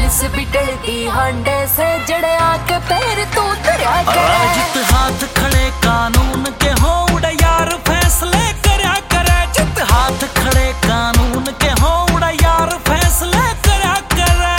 Police भी डरती हांडे से, जड़े आके पैर तू धरया करे। जित हाथ खड़े कानून के हो उड़ा यार फैसले करया करे। जित हाथ खड़े कानून के हो उड़ा यार फैसले करया करे।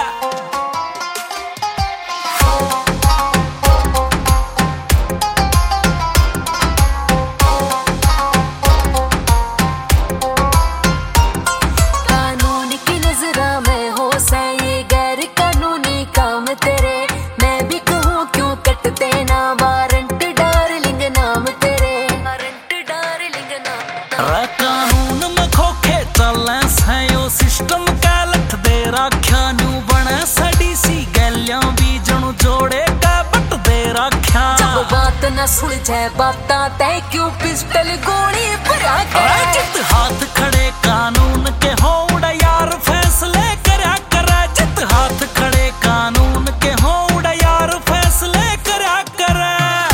कानून की नजरा में हो सही गैर कानूनी काम तेरे, मैं भी कहूँ क्यों कटते ना वारंट डार्लिंग नाम तेरे, वारंट डार्लिंग नाम। कानून में खोखे चले सयो सिस्टम का लठ दे राख्या न्यू बने सड़ी सी गैलियां भी जणु जोड़े का बट दे राख्या। जब बात न सुलझे बातां तै क्यों पिस्टल गोली भरा करे। जित हाथ खड़े कानून के हो उड़ा यार फैसले करया करे। जित हाथ खड़े कानून के हो उड़ा यार फैसले करया करे।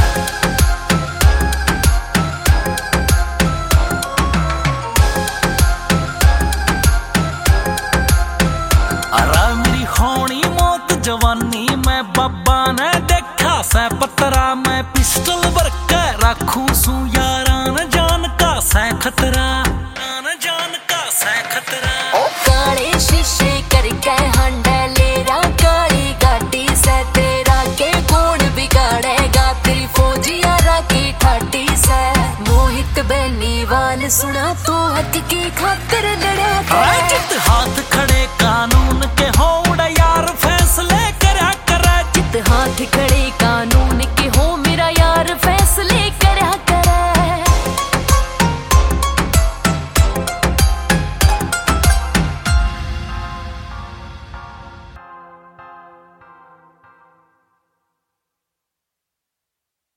अरे मेरी होनी मौत जवानी में बाबा ने देखा से पतरा में पिस्टल भर के रखू सू यारा न जान का से खतरा, न जान का से खतरा। ओ काले शीशे करके हांडा लेरा काली गाड़ी से, तेरा के कौन बिगाड़ेगा तेरी फौजियारा की ठाटी से। मोहित बेनीवाल सुना तो हक की खातिर लड़ा करे। जित हाथ खड़े कानून के हो उड़ा यार फैसले करया करे। जित हाथ खड़े